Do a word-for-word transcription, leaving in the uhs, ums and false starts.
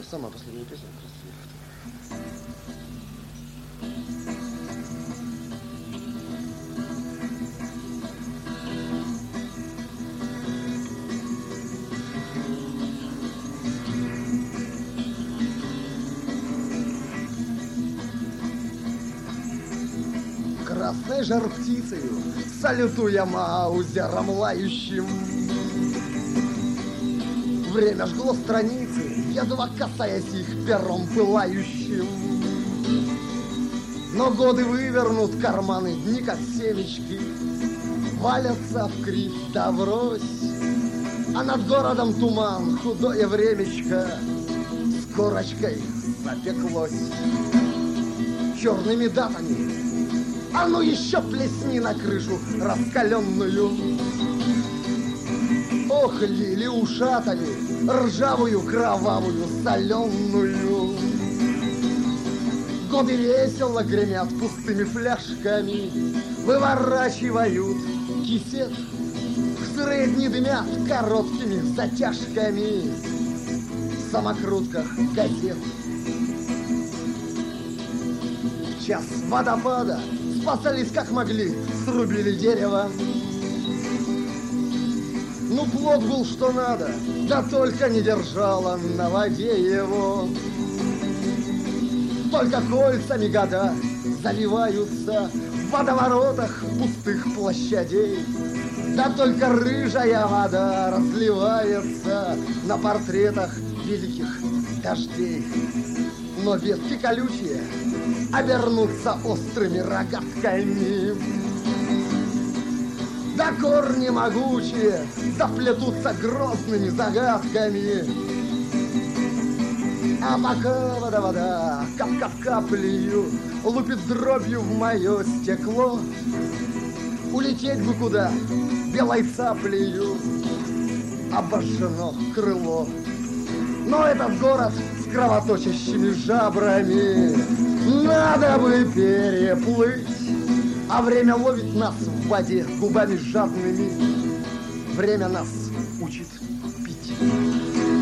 сама последнюю песню красивая. Красной жар птицею, салютуя маузером лающим. Время жгло страницы, едва касаясь их пером пылающим. Но годы вывернут карманы, дни как семечки, валятся в кривь да врозь. А над городом туман, худое времечко с корочкой запеклось. Черными датами, а ну еще плесни на крышу раскаленную. Ох, лили ушатами, ржавую, кровавую, соленую. Годы весело гремят пустыми фляжками, выворачивают кисет. Сырые дни дымят короткими затяжками в самокрутках газет. В час водопада спасались как могли, срубили дерево. Ну, плод был что надо, да только не держала на воде его. Только кольцами года заливаются в водоворотах пустых площадей. Да только рыжая вода разливается на портретах великих дождей. Но ветки колючие обернутся острыми рогатками. Да корни могучие заплетутся грозными загадками. А пока вода-вода, кап-кап-каплею лупит дробью в мое стекло, улететь бы куда белой цаплею обожжено крыло. Но этот город с кровоточащими жабрами надо бы переплыть, а время ловит нас в воде губами жадными. Время нас учит пить.